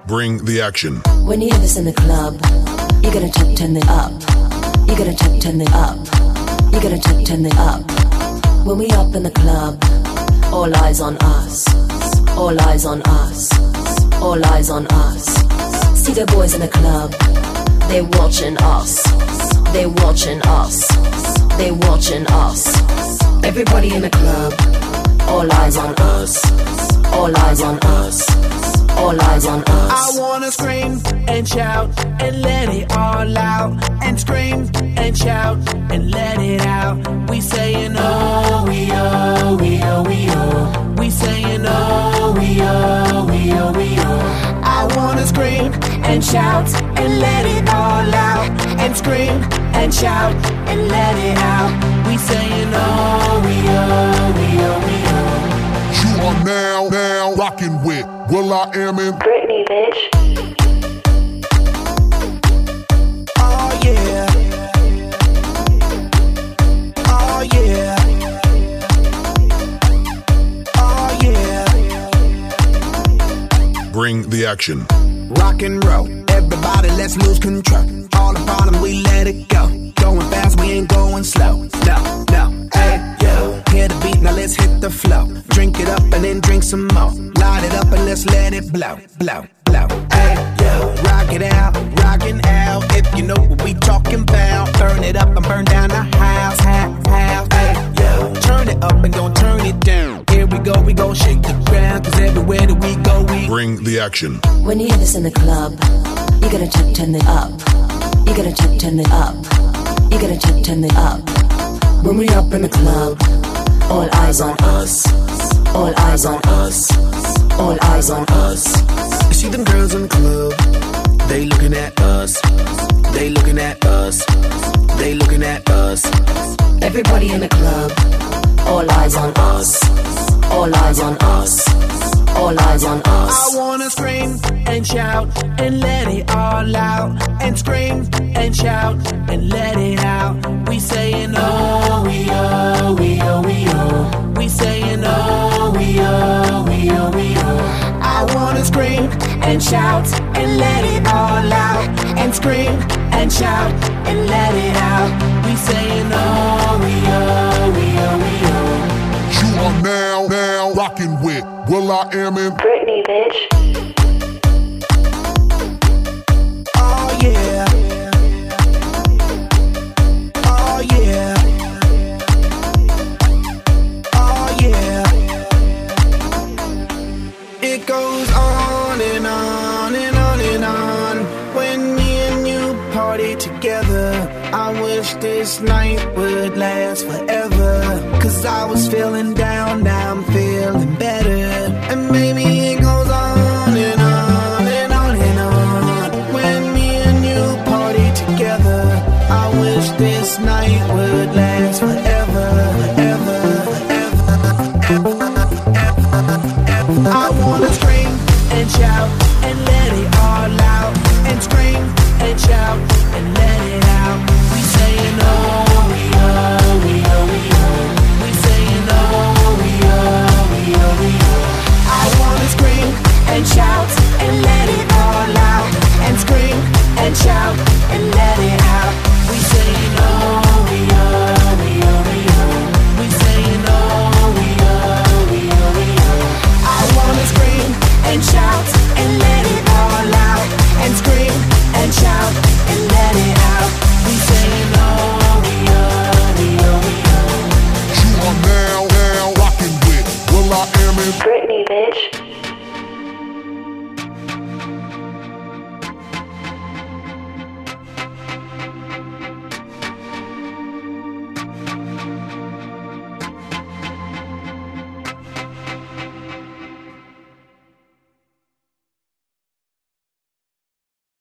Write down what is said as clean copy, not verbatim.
Bring the action. When you hear this in the club, you gotta turn it up. You gotta turn it up. You gotta turn it up. When we up in the club, all eyes on us. All eyes on us. All eyes on us. See the boys in the club, they watching us. They watching us. They watching us. Everybody in the club, all eyes on us. All eyes on us. All eyes on us. I wanna scream and shout and let it all out. And scream and shout and let it out. We saying oh, we oh, we oh, we oh. We saying oh, we oh, we oh, we oh. I wanna scream and shout and let it all out. And scream and shout and let it out. We saying oh, we oh, we oh, we oh. You are now rocking with will.i.am in Britney, bitch. Oh yeah. Oh yeah. Oh yeah. Bring the action. Rock and roll, everybody let's lose control. All the bottom we let it go. Going fast, we ain't going slow. No, no, hey, yo. Hear the beat, now let's hit the flow. Drink it up and then drink some more. Light it up and let's let it blow, blow, blow. Hey, yo. Rock it out, rockin' out. If you know what we talking about. Burn it up and burn down the house, house. Hey, yo. Turn it up and don't turn it down. Here we go shake the ground. Cause everywhere that we go, we bring the action. When you hear this in the club, you gotta turn it up. You gotta turn it up. You gotta turn it up. When we up in the club, all eyes on us. All eyes on us. All eyes on us. I see them girls in the club. They looking at us. They looking at us. They looking at us. Everybody in the club, all eyes on us. All eyes on us. All eyes on us. I wanna scream and shout and let it all out. And scream and shout and let it out. We saying oh, we oh, we oh, we oh. We saying oh, we oh, we oh, we oh. I wanna scream and shout and let it all out. And scream and shout and let it out. We saying oh, we oh, we oh, we oh. You are now rocking with will.i.am in Britney, bitch. Oh yeah. Oh yeah. Oh yeah. It goes on and on and on and on. When me and you party together, I wish this night would last forever. Cause I was feeling down, now I'm feeling